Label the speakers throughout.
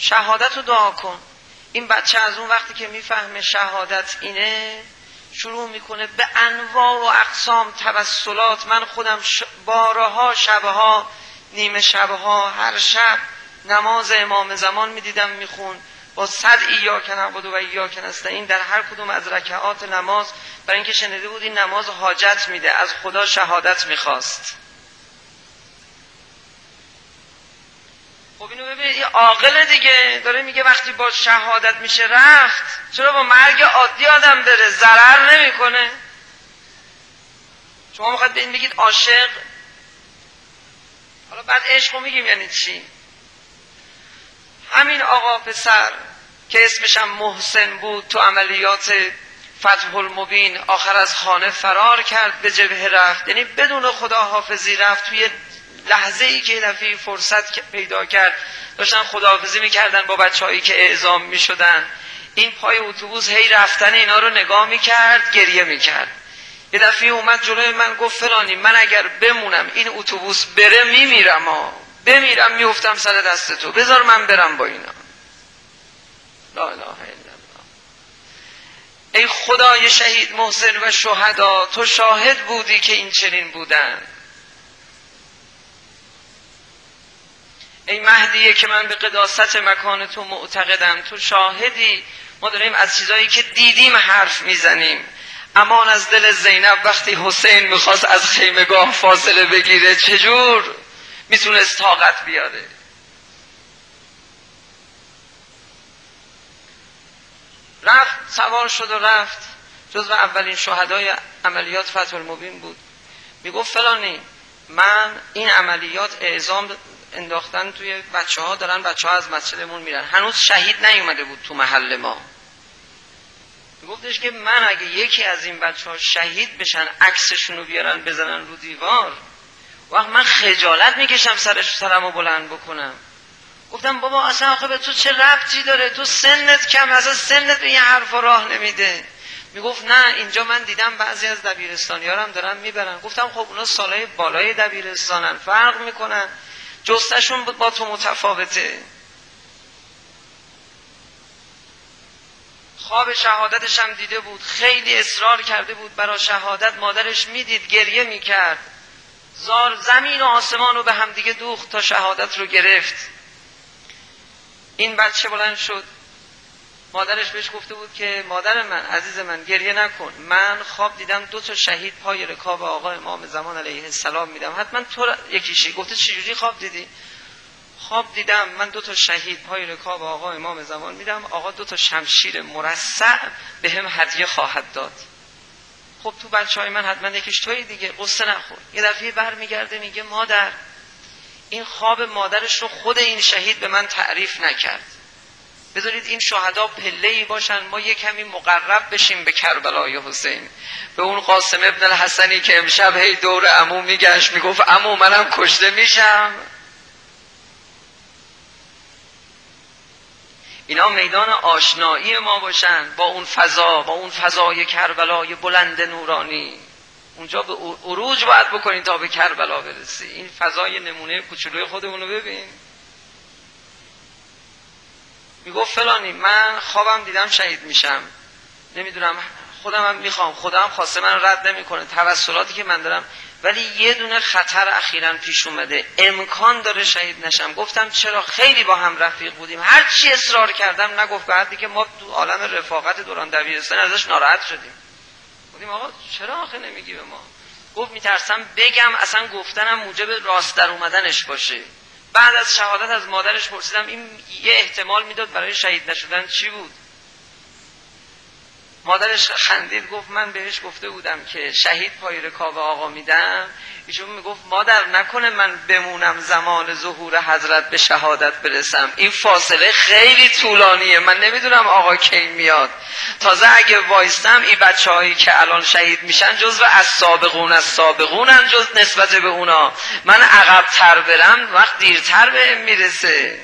Speaker 1: شهادت رو دعا کن. این بچه از اون وقتی که میفهمه شهادت اینه، شروع میکنه به انواع و اقسام توسلات. من خودم بارها شبها، نیمه شبها، هر شب نماز امام زمان میدیدم میخون با 100 ایاک نعبد و ایاک نستعین در هر کدوم از رکعات نماز، برای اینکه شنیده بود این نماز حاجت میده، از خدا شهادت میخواست. خب اینو ببین، یه عاقل دیگه داره میگه وقتی با شهادت میشه رفت، چرا با مرگ عادی آدم بره؟ ضرر نمیکنه. شما میخواد به این بگید عاشق؟ حالا بعد عشق رو میگیم یعنی چی؟ همین آقا پسر که اسمش هم محسن بود، تو عملیات فتح المبین آخر از خانه فرار کرد، به جبهه رفت، یعنی بدون خداحافظی رفت. توی لحظه ای که دفعه فرصت پیدا کرد داشتن خداحافظی میکردن با بچه‌هایی که اعزام میشدن، این پای اتوبوس هی رفتن اینا رو نگاه میکرد، گریه میکرد. یه دفعه اومد جلوی من گفت فلانی من اگر بمونم این اتوبوس بره میمیرم، بمیرم میافتم سر دست تو، بذار من برم با اینا. لا اله الا الله. ای خدای شهید محسن و شهدا، تو شاهد بودی که این چنین بودن. ای مهدیه که من به قداست مکان تو معتقدم، تو شاهدی. ما داریم از چیزایی که دیدیم حرف میزنیم. امان از دل زینب وقتی حسین میخواست از خیمگاه فاصله بگیره، چجور میتونست طاقت بیاره؟ رفت، سوار شد و رفت. جزو اولین شهدای عملیات فتح المبین بود. میگفت فلانی من این عملیات اعزام انداختن توی بچه‌ها دارن، بچه‌ها از مسجدمون میرن، هنوز شهید نیومده بود تو محل ما. گفتش که من اگه یکی از این بچه‌ها شهید بشن، عکسشون رو بیارن بزنن رو دیوار، وقت من خجالت میکشم سرمو بلند بکنم. گفتم بابا اصلا آخه به تو چه ربطی داره؟ تو سنت کم، اصلا سنت به این حرفا راه نمیده. میگفت نه اینجا من دیدم بعضی از دبیرستانی‌ها هم دارن میبرن. گفتم خب اونا سالای بالای دبیرستانن، فرق میکنن، جستشون با تو متفاوته. خواب شهادتش هم دیده بود، خیلی اصرار کرده بود برای شهادت. مادرش میدید گریه میکرد، زمین و آسمان رو به هم دیگه دوخت تا شهادت رو گرفت. این بچه بلند شد، مادرش بهش گفته بود که مادر من عزیز من گریه نکن، من خواب دیدم 2 شهید پای رکاب آقا امام زمان علیه السلام میدم، حتما تو یکیشی. گفته چجوری خواب دیدی؟ خواب دیدم من 2 شهید پای رکاب آقا امام زمان میدم، آقا 2 شمشیر مرصع به هم هدیه خواهد داد. خب تو بچهای من حتما یکیش توی دیگه، قصه نخور. یه دفعه برمیگرده میگه مادر، این خواب مادرش رو خود این شهید به من تعریف نکرد. بذارید این شهدا پله‌ای باشن، ما یک کمی مقرب بشیم به کربلای حسین، به اون قاسم ابن الحسنی که امشب هی دور عمو میگشت میگفت عمو منم کشته میشم. اینا میدان آشنایی ما باشن با اون فضا، با اون فضای کربلای بلند نورانی. اونجا به عروج باید بکنین تا به کربلا برسی. این فضای نمونه کوچولوی خودمونو ببین. میگفت فلانی من خوابم دیدم شهید میشم، نمیدونم خودم هم میخوام، خودم خواسته من رد نمیکنه توسلاتی که من دارم، ولی یه دونه خطر اخیراً پیش اومده، امکان داره شهید نشم. گفتم چرا؟ خیلی با هم رفیق بودیم، هر چی اصرار کردم نگفت. بعدی که ما تو عالم رفاقت دوران دبیرستان ازش ناراحت شدیم، گفتیم آقا چرا آخه نمیگی به ما؟ گفت میترسم بگم اصلا گفتنم موجب راست در اومدنش باشه. بعد از شهادت از مادرش پرسیدم این یه احتمال میداد برای شهید نشدن چی بود؟ مادرش خندید گفت من بهش گفته بودم که شهید پای رکاب آقا میدم. ایشون میگفت مادر نکنه من بمونم زمان ظهور حضرت به شهادت برسم، این فاصله خیلی طولانیه، من نمیدونم آقا کی میاد. تازه اگه وایستم این بچه‌هایی که الان شهید میشن جزو السابقونن، جز نسبت به اونا من عقب تر برم وقت دیرتر بهم میرسه.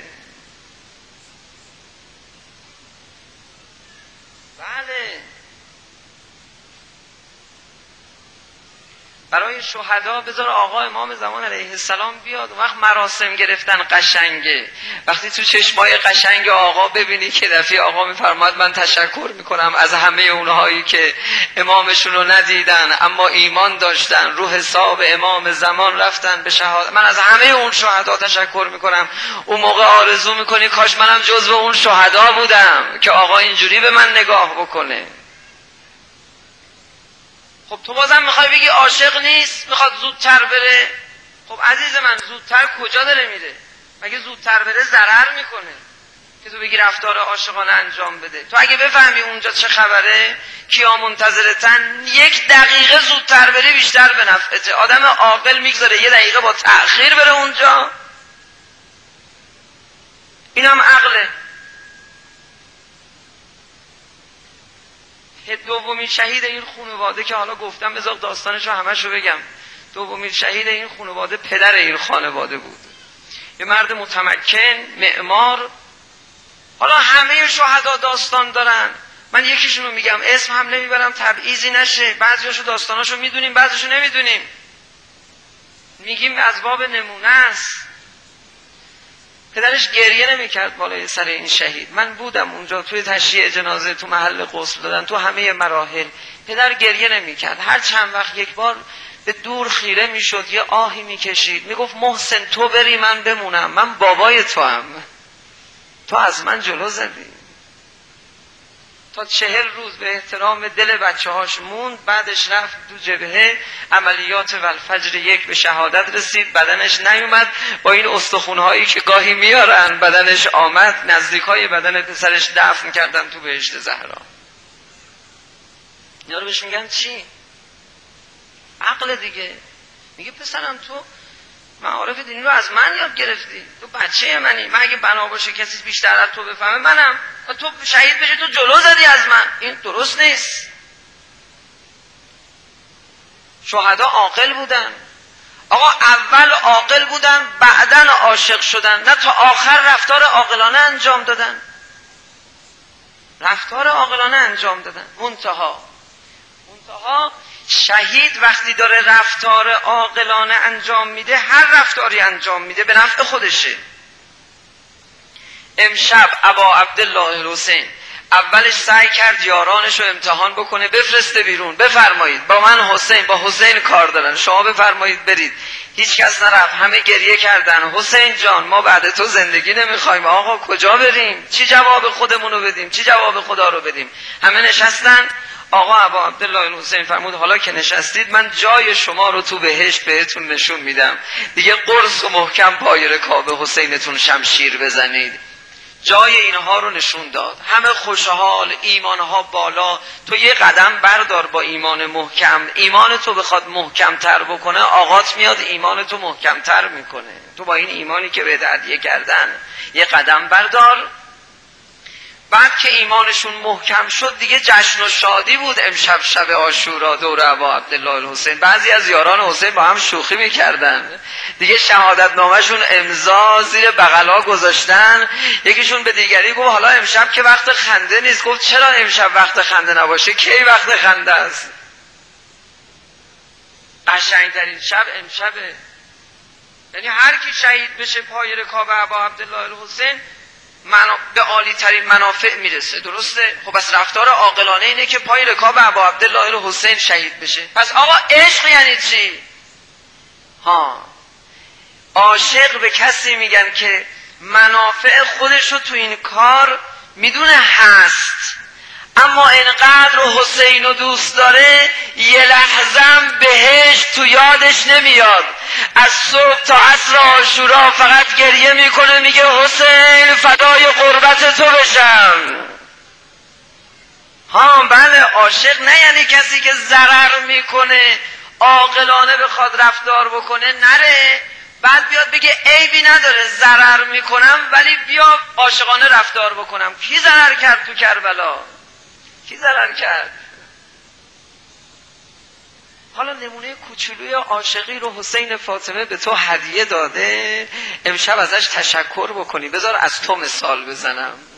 Speaker 1: بله برای شهدا بذار آقا امام زمان علیه السلام بیاد، وقت مراسم گرفتن قشنگه. وقتی تو چشمای قشنگ آقا ببینی که دفعه آقا میفرماد من تشکر میکنم از همه اونهایی که امامشون رو ندیدن اما ایمان داشتن، رو حساب امام زمان رفتن به شهادت، من از همه اون شهدا تشکر میکنم. اون موقع آرزو میکنی کاش منم جزو اون شهدا بودم که آقا اینجوری به من نگاه بکنه. خب تو بازم میخوای بگی عاشق نیست، میخواد زودتر بره. خب عزیز من زودتر کجا داره میره؟ مگه زودتر بره ضرر میکنه که تو بگی رفتار عاشقانه انجام بده؟ تو اگه بفهمی اونجا چه خبره، کیا منتظرتن، 1 دقیقه زودتر بره بیشتر به نفعته. آدم عاقل میگذاره 1 دقیقه با تأخیر بره اونجا، اینم عقله. دومین شهید این خانواده که حالا گفتم بذار داستانشو همشو بگم، دومین شهید این خانواده پدر این خانواده بود، یه مرد متمکن، معمار. حالا همه شهدا داستان دارن، من یکیشونو میگم، اسم هم نمیبرم تبعیضی نشه، بعضیاشو داستاناشو میدونیم بعضیاشو نمیدونیم، میگیم از باب نمونه است. پدرش گریه نمیکرد بالای سر این شهید. من بودم اونجا توی تشییع جنازه، تو محل غسل دادن، تو همه مراحل پدر گریه نمیکرد. هر چند وقت یک بار به دور خیره میشد، یه آهی میکشید، میگفت محسن تو بری من بمونم، من بابای تو هم، تو از من جلو زدی. تا 40 روز به احترام دل بچه هاش موند، بعدش رفت دو جبهه عملیات والفجر 1 به شهادت رسید، بدنش نیومد، با این استخونهایی که گاهی میارن بدنش آمد، نزدیکای بدن پسرش دفن کردن تو بهشت زهرا. اینا رو بهش میگن چی؟ عقل دیگه. میگه پسرم تو معارف دینی رو از من یاد گرفتی، تو بچه منی، من اگه بنا باشه کسی بیشتر از تو بفهمه منم، و تو شهید بشی تو جلو زدی از من، این درست نیست. شهدا عاقل بودن آقا، اول عاقل بودن بعدن عاشق شدن، نه تا آخر رفتار عاقلانه انجام دادن، رفتار عاقلانه انجام دادن. منتها شهید وقتی داره رفتار عاقلانه انجام میده، هر رفتاری انجام میده به نفع خودشه. امشب ابا عبدالله الحسین اولش سعی کرد یارانش رو امتحان بکنه، بفرسته بیرون، بفرمایید با من حسین، با حسین کار دارن، شما بفرمایید برید. هیچ کس نرفت، همه گریه کردن، حسین جان ما بعد تو زندگی نمیخوایم. آقا کجا بریم؟ چی جواب خودمون رو بدیم؟ چی جواب خدا رو بدیم؟ همه نشستن. آقا ابا عبدالله الحسین فرمود حالا که نشستید من جای شما رو تو بهشت بهتون نشون میدم، دیگه قرص و محکم پای رکاب حسینتون شمشیر بزنید. جای اینها رو نشون داد، همه خوشحال، ایمانها بالا. تو یه قدم بردار با ایمان محکم، ایمان تو بخواد محکم تر بکنه، آقات میاد ایمان تو محکم تر میکنه. تو با این ایمانی که به هدیه کردن یه قدم بردار. بعد که ایمانشون محکم شد دیگه جشن و شادی بود. امشب شب عاشورا دور ابا عبدالله الحسین، بعضی از یاران حسین با هم شوخی میکردن دیگه، شهادت نامشون امضا زیر بغلا گذاشتن. یکیشون به دیگری گفت حالا امشب که وقت خنده نیست. گفت چرا امشب وقت خنده نباشه؟ کی وقت خنده است؟ قشنگترین شب امشبه. یعنی هر کی شهید بشه پای رکاب ابا عبدالله الحسین به عالی ترین منافع میرسه. درسته؟ خب بس رفتار عاقلانه اینه که پای رکاب ابا عبدالله الحسین شهید بشه. پس آقا عشق یعنی چی؟ عاشق به کسی میگن که منافع خودشو تو این کار میدونه هست، اما اینقدر حسین رو دوست داره یه لحظم بهشت تو یادش نمیاد. از صبح تا عصر عاشورا فقط گریه میکنه، میگه حسین فدای قربت تو بشم. بله، عاشق نه یعنی کسی که ضرر میکنه، عاقلانه بخواد رفتار بکنه نره بعد بیاد بگه عیبی نداره ضرر میکنم ولی بیا عاشقانه رفتار بکنم. کی ضرر کرد تو کربلا؟ کی ضرر کرد؟ حالا نمونه کوچولوی عاشقی رو حسین فاطمه به تو هدیه داده، امشب ازش تشکر بکنی. بذار از تو مثال بزنم.